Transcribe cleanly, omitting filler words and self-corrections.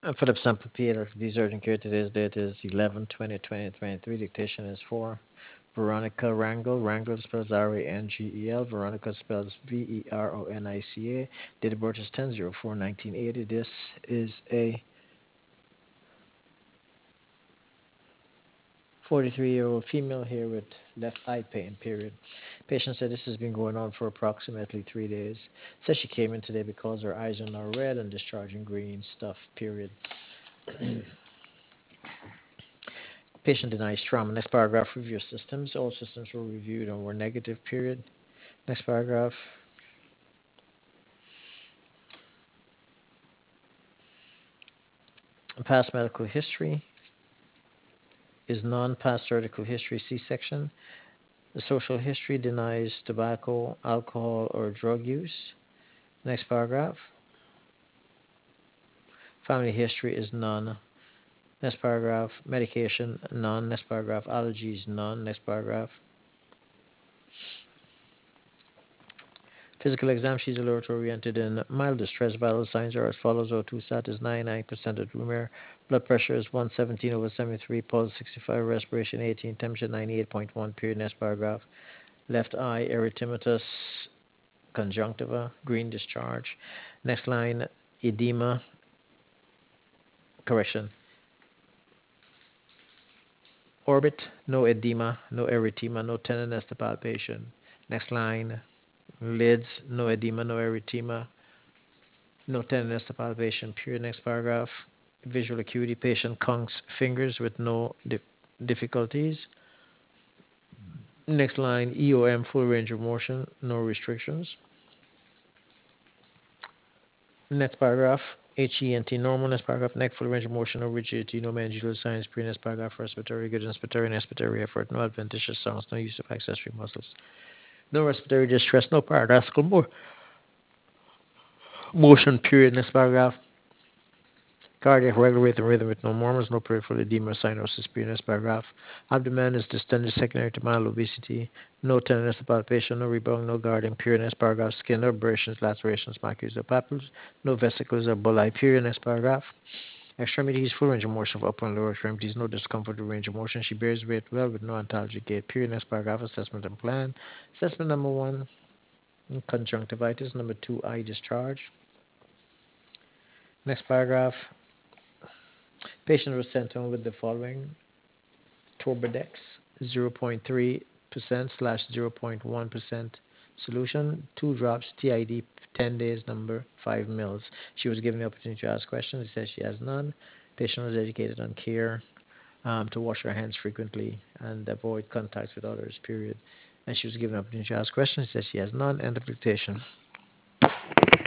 Philip Sample Peter, these urgent care today's date is 11/20/2023. Dictation is for Veronica Rangel. Rangel spells Rangel. Veronica spells Veronica. Date of birth is 10/04/1980. This is a 43-year-old female here with left eye pain, period. Patient said this has been going on for approximately 3 days. Says she came in today because her eyes are now red and discharging green stuff, period. Patient denies trauma. Next paragraph, review systems. All systems were reviewed and were negative, period. Next paragraph, past medical history is none. Past surgical history, C-section. The social history denies tobacco, alcohol, or drug use. Next paragraph, family history is none. Next paragraph, medication, none. Next paragraph, allergies, none. Next paragraph, physical exam, she's alert oriented in mild distress. Vital signs are as follows: O2 sat is 99% at room air. Blood pressure is 117/73. Pulse 65. Respiration 18. Temperature 98.1. Period. Next paragraph. Left eye erythematous conjunctiva. Green discharge. Next line. Edema. Correction. Orbit. No edema. No erythema. No tenderness to palpation. Next line. Lids. No edema. No erythema. No tenderness to palpation. Period. Next paragraph. Visual acuity. Patient conks fingers with no difficulties. Next line. EOM. Full range of motion. No restrictions. Next paragraph. HENT normal. Next paragraph. Neck full range of motion. No rigidity. No mandibular signs. Pre. Next paragraph. Respiratory good. Inspiratory and expiratory effort. No adventitious sounds. No use of accessory muscles. No respiratory distress. No paradoxical motion. Period. Next paragraph. Cardiac regular rhythm with no murmurs, no peripheral edema or cyanosis. Next paragraph. Abdomen is distended secondary to mild obesity. No tenderness of palpation, no rebound, no guarding. Period. Next paragraph. Skin, no abrasions, lacerations, macules, or papules. No vesicles or bulli. Period. Next paragraph. Extremities, full range of motion of upper and lower extremities, no discomfort or range of motion. She bears weight well with no antalgic gait. Period. Next paragraph. Assessment and plan. Assessment number one, conjunctivitis. Number two, eye discharge. Next paragraph. Patient was sent home with the following: Torbidex 0.3% slash 0.1% solution, 2 drops, TID 10 days, number 5 mils. She was given the opportunity to ask questions. He says she has none. Patient was educated on care, to wash her hands frequently and avoid contact with others, period. And she was given the opportunity to ask questions. She says she has none. End of dictation.